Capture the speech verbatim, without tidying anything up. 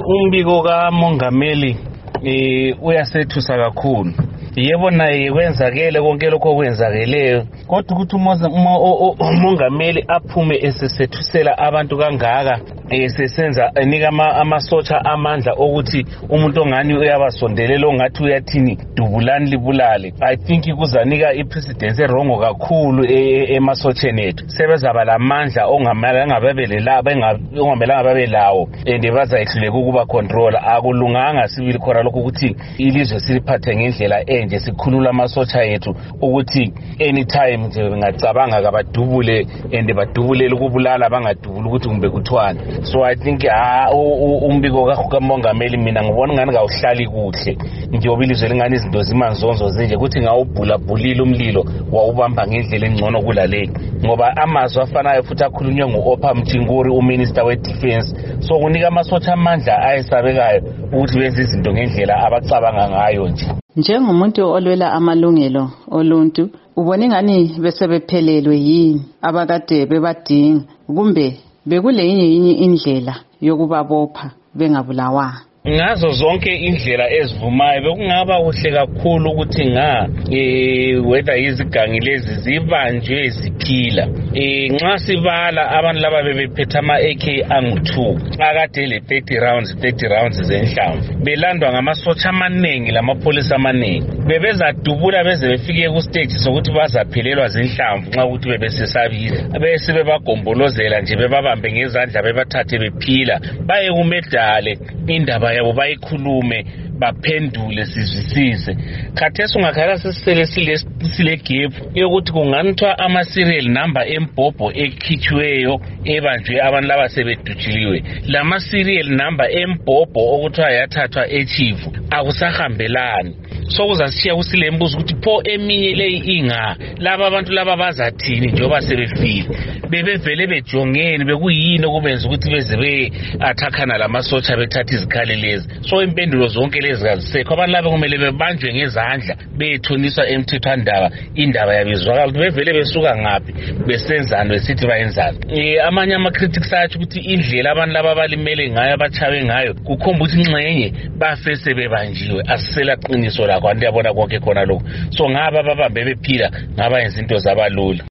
Umbiko kamongameli eh uyasethusa kakhulu. Yebo naye kwenzakele konke lokho kwenzakeleyo, kodwa ukuthi umongameli aphume esesethusela abantu kangaka esesenza enika amasotsha amandla ukuthi umuntu ongani uyabasondelela ongathi uyathini dubulani libulale. I think kuzanika ipresident erongo kakhulu emasotsheni ethu. Sebezaba lamandla ongamelanga babelela bengamelanga babelawo and bazayihluleka ukuba control. Akulunganga sibili khona lokho ukuthi ilizwe siliphathe ngendlela nje sikhulula amasotsha ethu ukuthi anytime nje ngacabanga kabadubule and badubulele ukubulala bangadubula ukuthi kumbe kuthwana. So I think ah umbiko kamongameli mina ngibona ngani ngawuhlali kuhle njengoba ilizwe lingani izinto zimanzonzo zinje ukuthi ngawubhula bhulile umlilo wawubamba ngendlela engcono kulale ngoba amazwi afanayo futhi akhulunywe nguOpha Mchinguri uminister we defense. So kunika amasotsha amandla ayesabekayo ukuthi benze izinto ngendlela abacabanga ngayo nje. Njengomuntu olwela amalungelo oluntu ubona ngani bese bephelelwe yini abakade bebadinga kumbe bekule yinye indlela yokubabopha bengabulawa? Ngazo zonke indlela ezivumayo bekungaba kuhle kakhulu ukuthi nga eh whether izigangi lezi zibanjwe ziphila. Eh nxa sibala abantu laba bebephetha ama A K angu two akade le thirty rounds thirty rounds zenhlamvu belandwa ngamasotsha amaningi lamapolisa amaningi bebezadubula beze befike ku stage sokuthi bazaphelelwa zinhlamvu nxa ukuthi bebesesabile bese bebagombolozela nje bebabambe ngezandla bebathathe bephila baye kumedale indaba yabo bayikhulume baphendule sizwisise. Khathesi ungakhala sesisele sile sile gap yokuthi kunganithwa ama serial number embhobho ekhithiweyo ebanjwe abantu laba sebedutshiliwe. Lama serial number embhobho okuthiwa yathathwa echief akusahambelani. So kuzashiya kusilembuzo ukuthi pho eminye leyi inga laba abantu laba bazathini njengoba sebefile bebevele bejongeni bekuyini okubenza ukuthi beze be athakhana lamasotsha bethatha izikhali lezi. So impendulo zonke lezi kazisekho abantu laba kumele bebanjwe ngezandla bethoniswa emthethwandaba indaba yabizwakala ukuthi bevele besuka ngapi besenzana besithi bayenzana. Eh amanye ama critics athi ukuthi indlela abantu laba balimele ngayo abachawe ngayo kukhomba ukuthi ingxenye bafese bebanjiwe asisela qiniso la kwanti yabona konke khona lokho. So ngaba babambe bephila ngaba yenza into zabalula.